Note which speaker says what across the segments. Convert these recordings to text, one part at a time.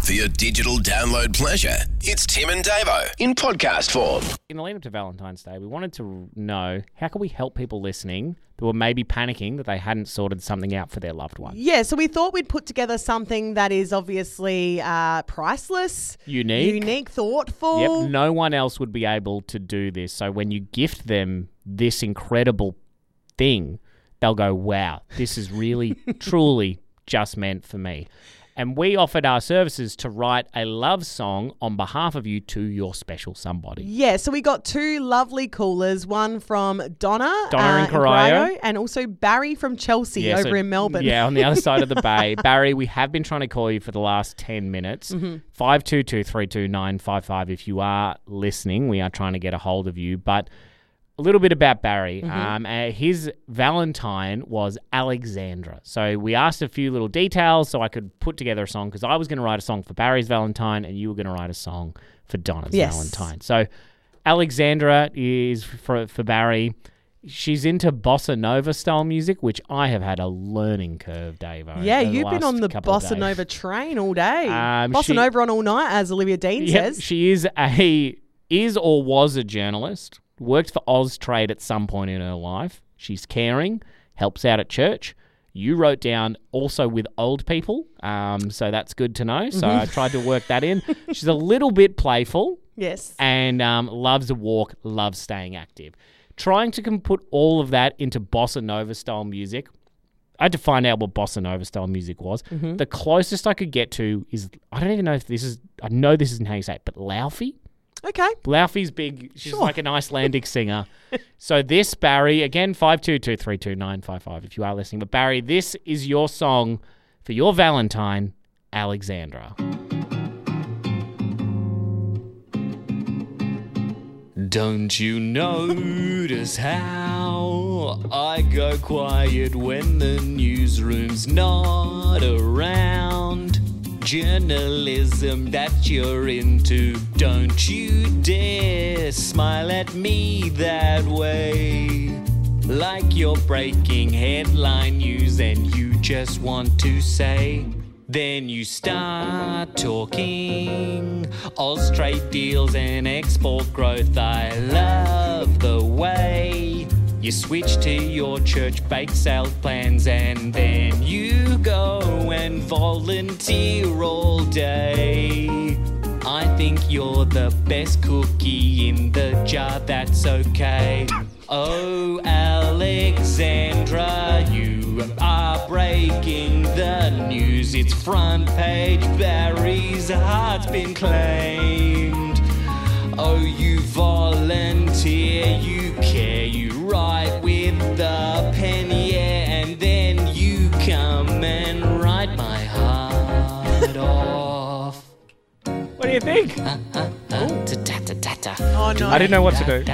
Speaker 1: For your digital download pleasure, it's Tim and Davo in podcast form.
Speaker 2: In the lead up to Valentine's Day, we wanted to know how can we help people listening who were maybe panicking that they hadn't sorted something out for their loved one.
Speaker 3: Yeah, so we thought we'd put together something that is obviously priceless, unique, thoughtful.
Speaker 2: Yep, no one else would be able to do this. So when you gift them this incredible thing, they'll go, wow, this is really, truly just meant for me. And we offered our services to write a love song on behalf of you to your special somebody.
Speaker 3: Yeah, so we got two lovely callers, one from Donna
Speaker 2: in Corio,
Speaker 3: and also Barry from Chelsea over in Melbourne.
Speaker 2: Yeah, on the other side of the bay. Barry, we have been trying to call you for the last 10 minutes. 522-329-55 if you are listening. We are trying to get a hold of you. But a little bit about Barry. His Valentine was Alexandra. So we asked a few little details so I could put together a song because I was going to write a song for Barry's Valentine and you were going to write a song for Donna's Valentine. So Alexandra is for Barry. She's into bossa nova style music, which I have had a learning curve, Davo.
Speaker 3: Yeah, you've been on the bossa nova train all day. Bossa nova on all night, as Olivia Dean says.
Speaker 2: She is or was a journalist. Worked for Austrade at some point in her life. She's caring, helps out at church. You wrote down also with old people, so that's good to know. So I tried to work that in. She's a little bit playful.
Speaker 3: Yes.
Speaker 2: And loves a walk, loves staying active. Trying to put all of that into bossa nova style music. I had to find out what bossa nova style music was. The closest I could get to is, I don't even know if this is, I know this isn't how you say it, but Laufey.
Speaker 3: Okay.
Speaker 2: Laufey's big. She's like an Icelandic singer. So this, Barry, again, 522-329-55 if you are listening. But Barry, this is your song for your Valentine, Alexandra. Don't you notice how I go quiet when the newsroom's not around? Journalism that you're into, don't you dare smile at me that way. Like you're breaking headline news and you just want to say. Then you start talking Austrade deals and export growth. I love the way you switch to your church bake sale plans and then you go and volunteer all day. I think you're the best cookie in the jar, that's okay. Oh, Alexandra, you are breaking the news. It's front page, Barry's heart's been claimed. Oh, you volunteer, you care, you write with the pen, yeah, and then you come and write my heart off. What do you think?
Speaker 3: Oh, no.
Speaker 2: I didn't know what to do.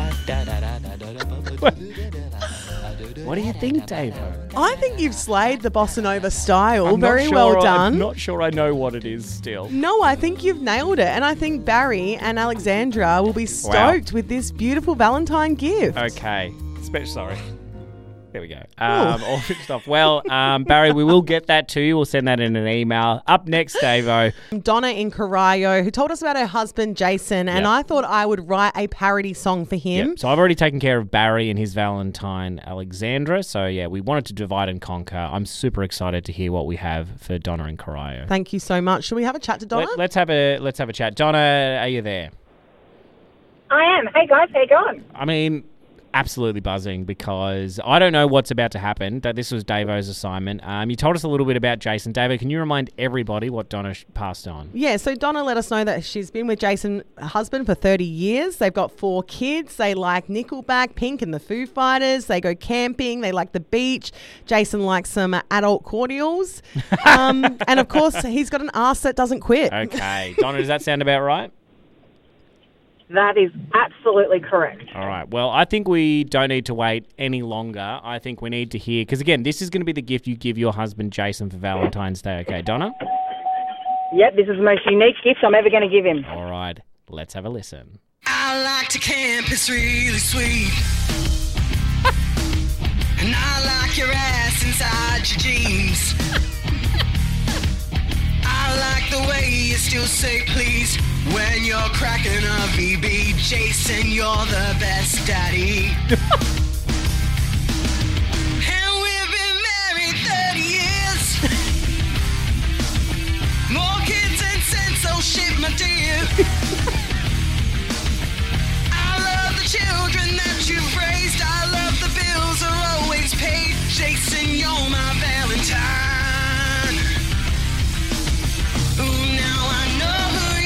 Speaker 2: What do you think, Davo?
Speaker 3: I think you've slayed the bossa nova style. Very well done.
Speaker 2: I'm not sure I know what it is still.
Speaker 3: No, I think you've nailed it. And I think Barry and Alexandra will be stoked with this beautiful Valentine gift.
Speaker 2: Okay. Sorry. There we go. All fixed off. Well, Barry, we will get that to you. We'll send that in an email. Up next, Davo.
Speaker 3: Donna in Corio, who told us about her husband, Jason, and I thought I would write a parody song for him.
Speaker 2: Yep. So I've already taken care of Barry and his Valentine, Alexandra. So, yeah, we wanted to divide and conquer. I'm super excited to hear what we have for Donna in Corio.
Speaker 3: Thank you so much. Should we have a chat to Donna?
Speaker 2: Let's have a chat. Donna, are you there?
Speaker 4: I am. Hey, guys. How you going?
Speaker 2: I mean, absolutely buzzing because I don't know what's about to happen. This was Davo's assignment. You told us a little bit about Jason. Davo, can you remind everybody what Donna passed on?
Speaker 3: Yeah, so Donna let us know that she's been with Jason, her husband, for 30 years. They've got 4 kids. They like Nickelback, Pink and the Foo Fighters. They go camping. They like the beach. Jason likes some adult cordials. And, of course, he's got an arse that doesn't quit.
Speaker 2: Okay. Donna, does that sound about right?
Speaker 4: That is absolutely correct.
Speaker 2: All right. Well, I think we don't need to wait any longer. I think we need to hear, because again, this is going to be the gift you give your husband, Jason, for Valentine's Day. Okay, Donna?
Speaker 4: Yep, this is the most unique gift I'm ever going to give him.
Speaker 2: All right. Let's have a listen.
Speaker 5: I like to camp, it's really sweet. And I like your ass inside your jeans. I like the way you still say please when you're cracking a VB? Jason, you're the best daddy. And we've been married 30 years. More kids and sense, oh shit, my dear. I love the children that you've raised. I love the bills are always paid. Jason, you're my Valentine. Ooh, now I know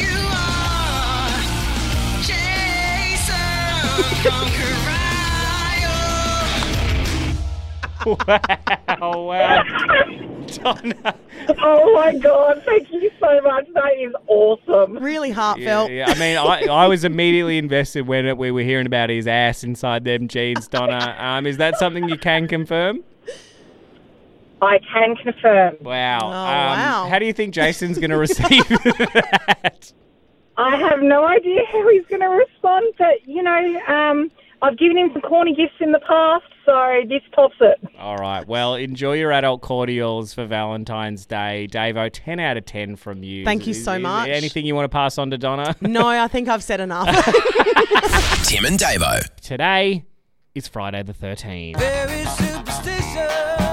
Speaker 5: who you are. Jason from Corio.
Speaker 2: Wow. Donna.
Speaker 4: Oh my God, thank you so much. That is awesome.
Speaker 3: Really heartfelt.
Speaker 2: Yeah. I mean, I was immediately invested when we were hearing about his ass inside them jeans, Donna. Is that something you can confirm?
Speaker 4: I can confirm.
Speaker 2: Wow.
Speaker 3: wow.
Speaker 2: How do you think Jason's going to receive that?
Speaker 4: I have no idea how he's going to respond, but, I've given him some corny gifts in the past, so this tops it.
Speaker 2: All right. Well, enjoy your adult cordials for Valentine's Day. Davo, 10 out of 10 from you.
Speaker 3: Thank you so
Speaker 2: Is
Speaker 3: much.
Speaker 2: there anything you want to pass on to Donna?
Speaker 3: No, I think I've said enough.
Speaker 1: Tim and Davo.
Speaker 2: Today is Friday the 13th.
Speaker 5: Very superstitious.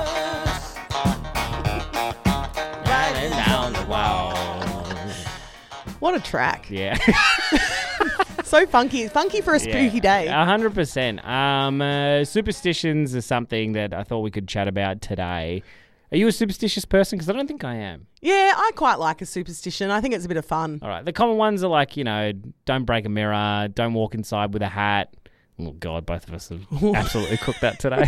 Speaker 2: Riding down the wall.
Speaker 3: What a track.
Speaker 2: Yeah.
Speaker 3: So funky. Funky for a spooky day.
Speaker 2: 100%. Superstitions are something that I thought we could chat about today. Are you a superstitious person? Because I don't think I am.
Speaker 3: Yeah, I quite like a superstition. I think it's a bit of fun.
Speaker 2: All right. The common ones are like, don't break a mirror, don't walk inside with a hat. Oh, God, both of us have absolutely cooked that today.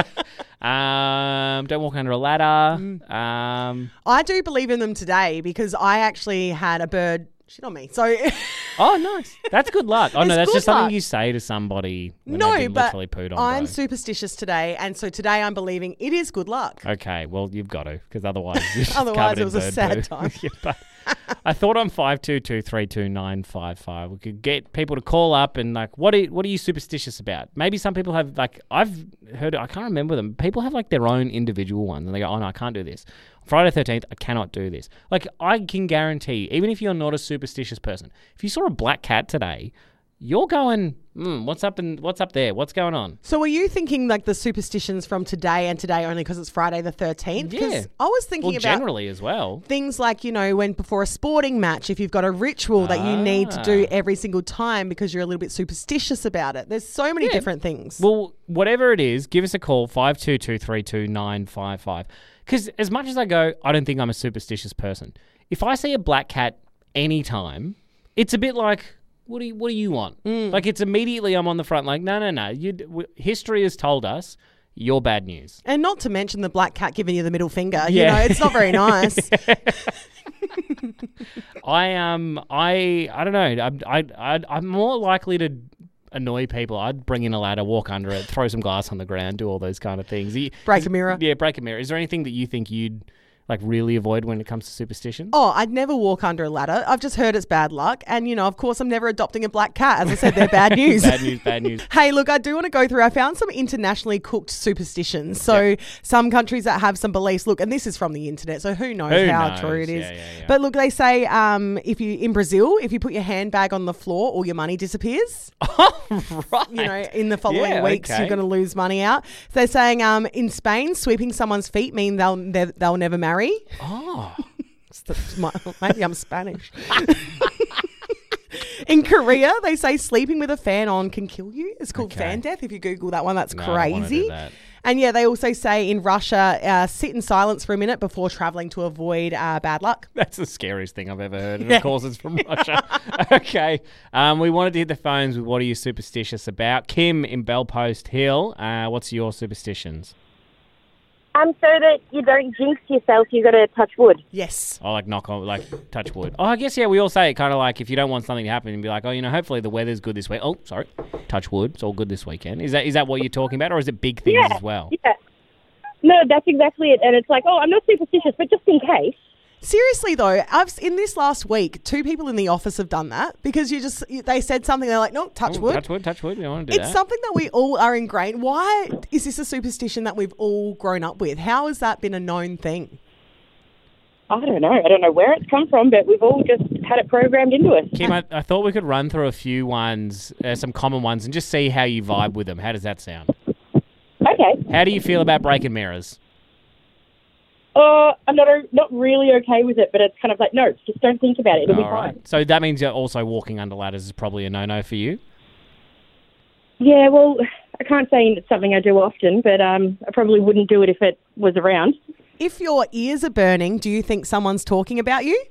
Speaker 2: Don't walk under a ladder.
Speaker 3: I do believe in them today because I actually had a bird shit on me. So
Speaker 2: Oh, nice. That's good luck. Oh, no,
Speaker 3: It's
Speaker 2: that's
Speaker 3: good
Speaker 2: just something
Speaker 3: luck.
Speaker 2: you say to somebody when
Speaker 3: no,
Speaker 2: they've been
Speaker 3: but
Speaker 2: literally pooed on.
Speaker 3: I'm
Speaker 2: bro.
Speaker 3: superstitious today, and so today I'm believing it is good luck.
Speaker 2: Okay, well, you've got to, because otherwise you're just
Speaker 3: Otherwise
Speaker 2: covered
Speaker 3: it
Speaker 2: in
Speaker 3: was a
Speaker 2: bird
Speaker 3: sad
Speaker 2: poo.
Speaker 3: time.
Speaker 2: Yeah, but I thought on 522-32955 we could get people to call up and what are you superstitious about? Maybe some people have I've heard, I can't remember them. People have their own individual ones and they go, oh no, I can't do this. Friday the 13th, I cannot do this. I can guarantee, even if you're not a superstitious person, if you saw a black cat today, you're going, what's up there? What's going on?
Speaker 3: So are you thinking the superstitions from today and today only because it's Friday the 13th? 'Cause
Speaker 2: Yeah.
Speaker 3: I was thinking about
Speaker 2: generally as well.
Speaker 3: things like, when before a sporting match, if you've got a ritual that you need to do every single time because you're a little bit superstitious about it. There's so many different things.
Speaker 2: Well, whatever it is, give us a call, 522-32955. Because as much as I go, I don't think I'm a superstitious person. If I see a black cat anytime, it's a bit like, what do you want? It's immediately I'm on the front no. History has told us you're bad news.
Speaker 3: And not to mention the black cat giving you the middle finger.
Speaker 2: Yeah.
Speaker 3: It's not very nice.
Speaker 2: I don't know. I'm more likely to annoy people. I'd bring in a ladder, walk under it, throw some glass on the ground, do all those kind of things.
Speaker 3: Break a mirror.
Speaker 2: Yeah, break a mirror. Is there anything that you think you'd really avoid when it comes to superstition?
Speaker 3: Oh, I'd never walk under a ladder. I've just heard it's bad luck. And, of course, I'm never adopting a black cat. As I said, they're bad news.
Speaker 2: Bad news.
Speaker 3: Hey, look, I do want to go through. I found some internationally cooked superstitions. So some countries that have some beliefs. Look, and this is from the internet, so who knows how true it is.
Speaker 2: Yeah.
Speaker 3: But look, they say in Brazil, if you put your handbag on the floor, all your money disappears.
Speaker 2: Right.
Speaker 3: In the following weeks,
Speaker 2: okay.
Speaker 3: you're going to lose money out. So they're saying in Spain, sweeping someone's feet mean they'll never marry.
Speaker 2: Oh.
Speaker 3: Maybe I'm Spanish. In Korea, they say sleeping with a fan on can kill you. It's called fan death. If you Google that one, that's
Speaker 2: No, I don't wanna
Speaker 3: crazy.
Speaker 2: do that.
Speaker 3: And they also say in Russia, sit in silence for a minute before traveling to avoid bad luck.
Speaker 2: That's the scariest thing I've ever heard. And of course, it's from Russia. Okay. We wanted to hit the phones with what are you superstitious about? Kim in Bellpost Hill, what's your superstitions?
Speaker 6: So that you don't jinx yourself, you got to touch wood.
Speaker 3: Yes.
Speaker 2: Oh, knock on, touch wood. Oh, I guess, we all say it kind of if you don't want something to happen, and be like, oh, hopefully the weather's good this week. Oh, sorry. Touch wood. It's all good this weekend. Is that what you're talking about, or is it big things as well?
Speaker 6: Yeah. No, that's exactly it. And it's I'm not superstitious, but just in case.
Speaker 3: Seriously though, in this last week, 2 people in the office have done that because they said something. They're like, no, touch wood.
Speaker 2: Touch wood. We don't want to do that.
Speaker 3: It's something that we all are ingrained. Why is this a superstition that we've all grown up with? How has that been a known thing?
Speaker 6: I don't know. I don't know where it's come from, but we've all just had it programmed into us.
Speaker 7: Kim, I thought we could run through a few ones, some common ones, and just see how you vibe with them. How does that sound?
Speaker 6: Okay.
Speaker 7: How do you feel about breaking mirrors?
Speaker 6: I'm not really okay with it, but it's kind of like, no, just don't think about it. It'll be
Speaker 7: All right.
Speaker 6: fine.
Speaker 7: So that means you're also walking under ladders is probably a no-no for you?
Speaker 6: Yeah, well, I can't say it's something I do often, but I probably wouldn't do it if it was around.
Speaker 3: If your ears are burning, do you think someone's talking about you?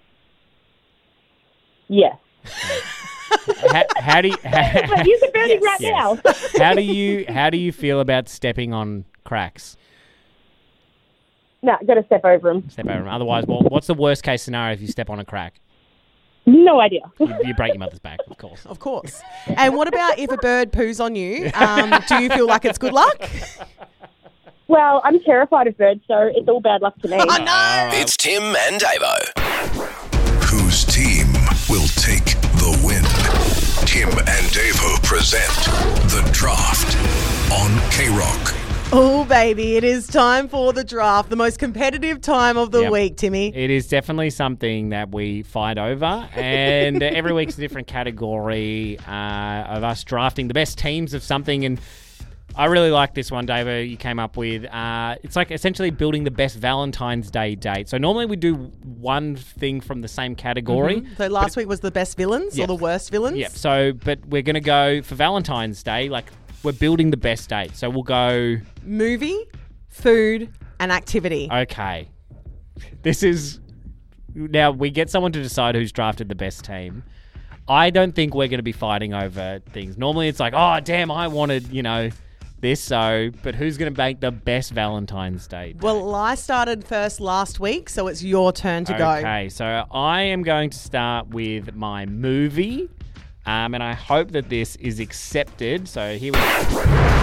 Speaker 6: Yeah.
Speaker 7: How do you...
Speaker 6: But you are burning right now.
Speaker 7: How do you feel about stepping on cracks?
Speaker 6: No, got to step over them.
Speaker 7: Step over them. Otherwise, well, what's the worst case scenario if you step on a crack?
Speaker 6: No idea.
Speaker 7: You break your mother's back, of course.
Speaker 3: Of course. And what about if a bird poos on you? Do you feel like it's good luck?
Speaker 6: Well, I'm terrified of birds, so it's all bad luck to me.
Speaker 3: Oh, no.
Speaker 1: It's Tim and Davo.
Speaker 8: Whose team will take the win? Tim and Davo present The Draft on K-Rock.
Speaker 3: Oh, baby, it is time for the draft, the most competitive time of the
Speaker 7: Yep.
Speaker 3: week, Timmy.
Speaker 7: It is definitely something that we fight over, and every week's a different category of us drafting the best teams of something. And I really like this one, Davo, you came up with. It's like essentially building the best Valentine's Day date. So normally we do one thing from the same category.
Speaker 3: So last week was the best villains
Speaker 7: Yep.
Speaker 3: or the worst villains?
Speaker 7: Yep. So, but we're going to go for Valentine's Day, like we're building the best date. So we'll go...
Speaker 3: Movie, food, and activity.
Speaker 7: Okay. This is... Now, we get someone to decide who's drafted the best team. I don't think we're going to be fighting over things. Normally it's like, oh, damn, I wanted, this, so... But who's going to make the best Valentine's Day date?
Speaker 3: Well, I started first last week, so it's your turn to go.
Speaker 7: Okay, so I am going to start with my movie, and I hope that this is accepted. So here we go.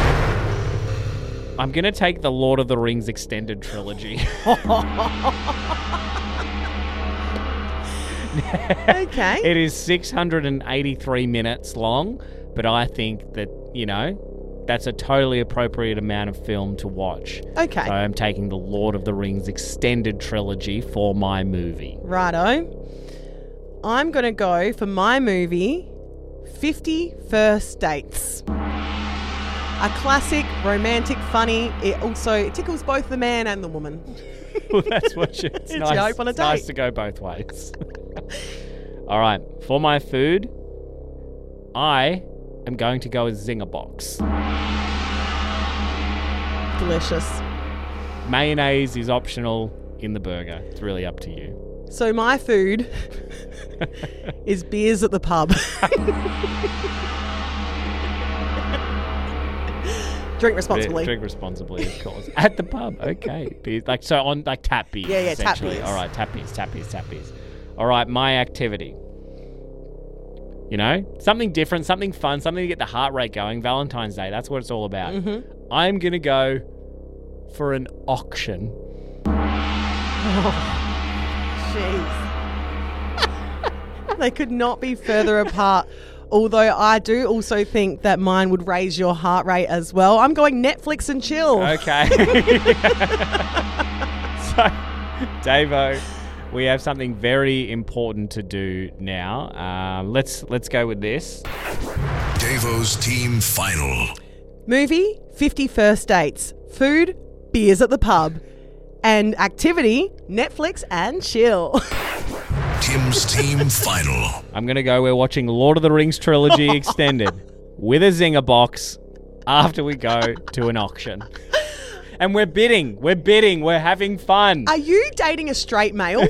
Speaker 7: I'm going to take the Lord of the Rings extended trilogy.
Speaker 3: Okay.
Speaker 7: It is 683 minutes long, but I think that, that's a totally appropriate amount of film to watch.
Speaker 3: Okay.
Speaker 7: So I'm taking the Lord of the Rings extended trilogy for my movie.
Speaker 3: Righto. I'm going to go for my movie, 50 First Dates. A classic, romantic, funny. It tickles both the man and the woman.
Speaker 7: Well, that's what it's
Speaker 3: It's
Speaker 7: nice.
Speaker 3: your hope on a
Speaker 7: It's nice
Speaker 3: date.
Speaker 7: to go both ways. All right, for my food, I am going to go with Zinger Box.
Speaker 3: Delicious.
Speaker 7: Mayonnaise is optional in the burger. It's really up to you.
Speaker 3: So my food is beers at the pub. Drink responsibly.
Speaker 7: Drink responsibly, of course. At the pub, okay. Beers, on tap beers.
Speaker 3: Yeah, tap
Speaker 7: essentially.
Speaker 3: beers.
Speaker 7: All right, tap beers. All right, my activity. Something different, something fun, something to get the heart rate going. Valentine's Day, that's what it's all about.
Speaker 3: Mm-hmm.
Speaker 7: I'm going to go for an auction.
Speaker 3: Jeez. They could not be further apart. Although I do also think that mine would raise your heart rate as well. I'm going Netflix and chill.
Speaker 7: Okay. So, Davo, we have something very important to do now. Let's go with this.
Speaker 8: Davo's team final.
Speaker 3: Movie, 50 First Dates. Food, beers at the pub. And activity, Netflix and chill.
Speaker 8: Tim's team final.
Speaker 7: I'm going to go, we're watching Lord of the Rings trilogy extended with a Zinger box after we go to an auction. And we're bidding, we're having fun.
Speaker 3: Are you dating a straight male?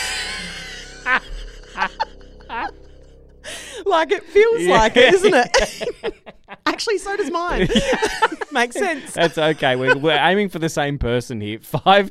Speaker 3: Like it feels like it, isn't it? Actually, so does mine. Makes sense.
Speaker 7: That's okay. We're aiming for the same person here.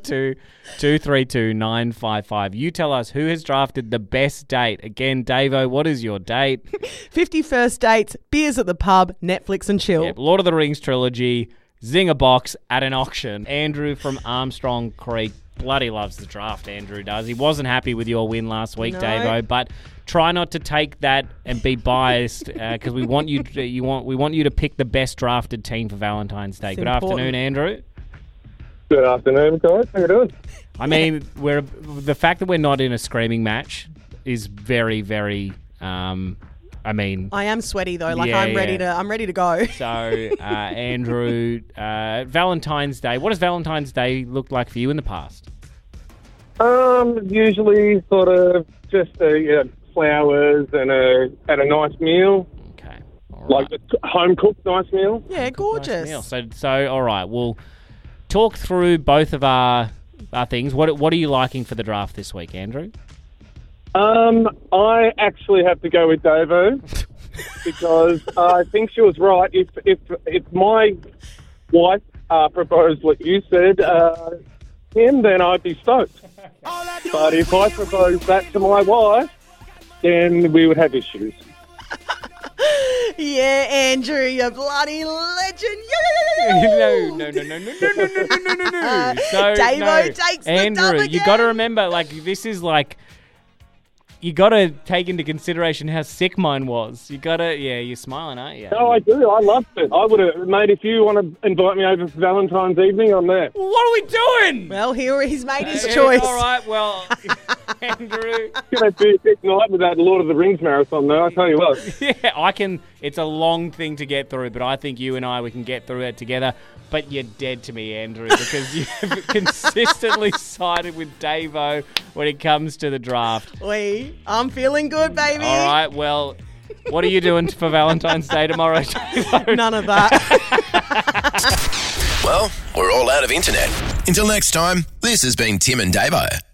Speaker 7: 522322955. You tell us who has drafted the best date. Again, Davo, what is your date?
Speaker 3: 50 First Dates, beers at the pub, Netflix and chill.
Speaker 7: Yep, Lord of the Rings trilogy, Zinger box at an auction. Andrew from Armstrong Creek bloody loves the draft. Andrew does. He wasn't happy with your win last week,
Speaker 3: No.
Speaker 7: Davo, but try not to take that and be biased because we want you to pick the best drafted team for Valentine's Day.
Speaker 3: It's
Speaker 7: Good
Speaker 3: important.
Speaker 7: afternoon, Andrew.
Speaker 9: Good afternoon, guys. How you doing?
Speaker 7: I mean, the fact that we're not in a screaming match is very, very. I
Speaker 3: am sweaty though. Like
Speaker 7: Yeah,
Speaker 3: I'm ready
Speaker 7: yeah.
Speaker 3: to go.
Speaker 7: So, Andrew, Valentine's Day. What does Valentine's Day look like for you in the past?
Speaker 9: Usually sort of just flowers and a nice meal.
Speaker 7: Okay. All right.
Speaker 9: Like a home-cooked nice meal.
Speaker 3: Yeah, gorgeous.
Speaker 7: Nice meal. So all right. We'll talk through both of our things. What are you liking for the draft this week, Andrew?
Speaker 9: I actually have to go with Davo because I think she was right. If my wife proposed what you said, him, then I'd be stoked. But if I proposed that to my wife, then we would have issues.
Speaker 3: Yeah, Andrew, you bloody legend.
Speaker 7: No. So,
Speaker 3: Davo takes the
Speaker 7: Andrew,
Speaker 3: dub
Speaker 7: you
Speaker 3: again.
Speaker 7: got to remember, like, this is like, you got to take into consideration how sick mine was. You got to, you're smiling, aren't you?
Speaker 9: No, I do. I loved it. I would have, mate, if you want to invite me over for Valentine's evening, I'm there.
Speaker 7: What are we doing?
Speaker 3: Well, he's made his choice.
Speaker 7: All right, well, Andrew.
Speaker 9: It's going to be a big night with that Lord of the Rings marathon, though, I tell you what.
Speaker 7: Yeah, I can. It's a long thing to get through, but I think you and we can get through it together. But you're dead to me, Andrew, because you've consistently sided with Davo when it comes to the draft.
Speaker 3: I'm feeling good, baby.
Speaker 7: All right, well, what are you doing for Valentine's Day tomorrow, Davo?
Speaker 3: None of that.
Speaker 1: Well, we're all out of internet. Until next time, this has been Tim and Davo.